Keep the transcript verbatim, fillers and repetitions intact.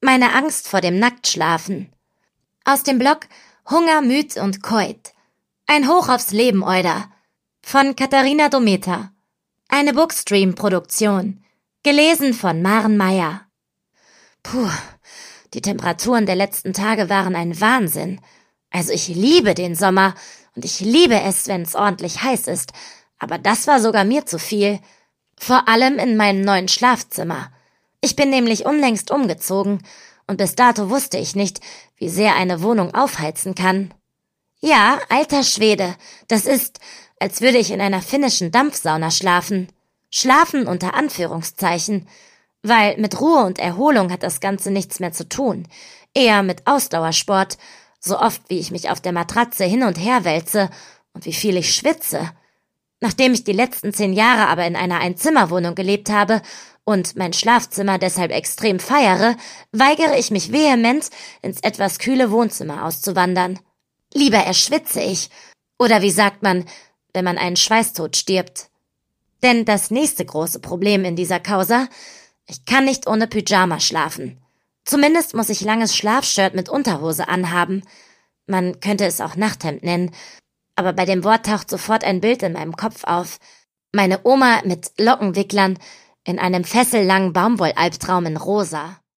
Meine Angst vor dem Nacktschlafen. Aus dem Blog Hunger, Müd und Keut. Ein Hoch aufs Leben, Euda. Von Katharina Dometer. Eine Bookstream-Produktion. Gelesen von Maren Meyer. Puh, die Temperaturen der letzten Tage waren ein Wahnsinn. Also ich liebe den Sommer und ich liebe es, wenn es ordentlich heiß ist. Aber das war sogar mir zu viel. Vor allem in meinem neuen Schlafzimmer. Ich bin nämlich unlängst umgezogen und bis dato wusste ich nicht, wie sehr eine Wohnung aufheizen kann. Ja, alter Schwede, das ist, als würde ich in einer finnischen Dampfsauna schlafen. Schlafen unter Anführungszeichen, weil mit Ruhe und Erholung hat das Ganze nichts mehr zu tun. Eher mit Ausdauersport, so oft wie ich mich auf der Matratze hin und her wälze und wie viel ich schwitze. Nachdem ich die letzten zehn Jahre aber in einer Einzimmerwohnung gelebt habe und mein Schlafzimmer deshalb extrem feiere, weigere ich mich vehement, ins etwas kühle Wohnzimmer auszuwandern. Lieber erschwitze ich, oder wie sagt man, wenn man einen Schweißtod stirbt. Denn das nächste große Problem in dieser Causa, ich kann nicht ohne Pyjama schlafen. Zumindest muss ich langes Schlafshirt mit Unterhose anhaben. Man könnte es auch Nachthemd nennen, aber bei dem Wort taucht sofort ein Bild in meinem Kopf auf. Meine Oma mit Lockenwicklern in einem fessellangen Baumwollalbtraum in rosa.